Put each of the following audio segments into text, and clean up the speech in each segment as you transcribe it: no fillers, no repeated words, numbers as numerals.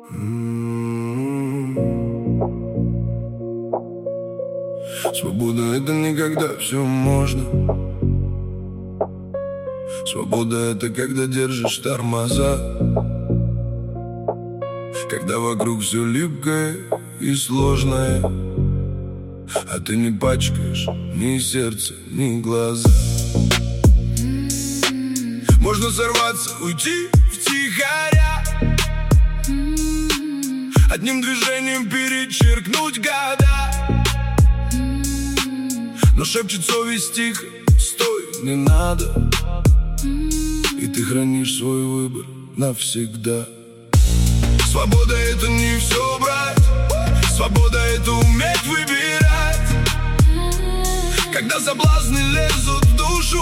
Свобода — это не когда все можно. Свобода — это когда держишь тормоза, когда вокруг все липкое и сложное, а ты не пачкаешь ни сердце, ни глаза. Можно сорваться, уйти втихаря, одним движением перечеркнуть года. Но шепчет совесть тихо: стой, не надо. И ты хранишь свой выбор навсегда. Свобода — это не все брать. Свобода — это уметь выбирать, когда соблазны лезут в душу,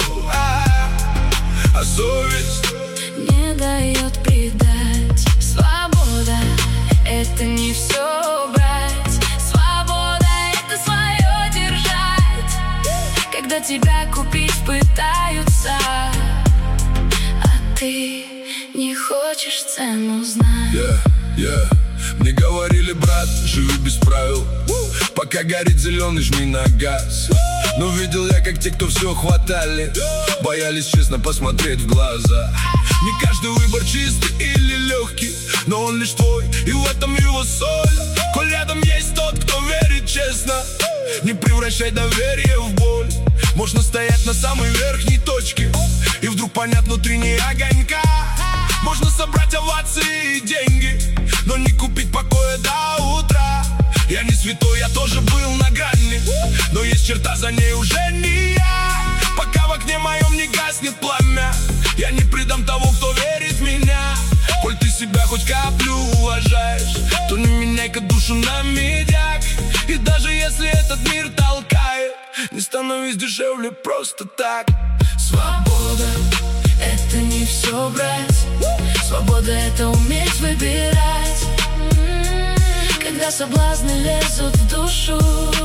а совесть не дает предать. Свобода — это не все брать. Свобода — это свое держать, когда тебя купить пытаются, а ты не хочешь цену знать. Мне говорили: брат, живи без правил, пока горит зеленый, жми на газ. Но видел я, как те, кто все хватали, боялись честно посмотреть в глаза. Не каждый выбор чистый или легкий, но он лишь твой, и в этом его соль. Коль рядом есть тот, кто верит честно, не превращай доверие в боль. Можно стоять на самой верхней точке, и вдруг понять внутри не огонька. Можно собрать овации и деньги, но не купить покоя до утра. Я не святой, я тоже был на грани, но есть черта, за ней уже не я. Пока в окне моем не гаснет пламя, я не предам того, кто верит в меня. Коль ты себя хоть каплю уважаешь, то не меняй-ка душу на медяк. И даже если этот мир толкает, не становись дешевле просто так. Свобода — это не все брать. Свобода — это уметь выбирать, когда соблазны лезут в душу,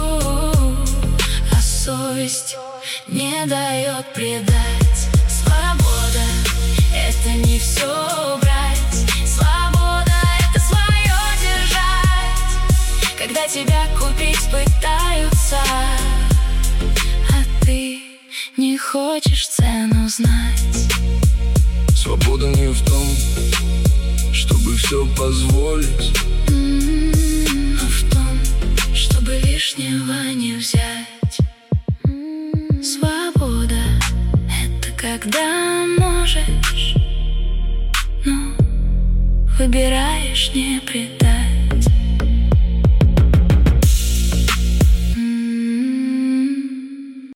а совесть не дает предать. Свобода — это не все брать. Свобода — это свое держать, когда тебя купить пытаются, а ты не хочешь цену знать. Свобода не в том, чтобы все позволить, а в том, чтобы лишнего не взять. Свобода — это когда можешь, но выбираешь не предать.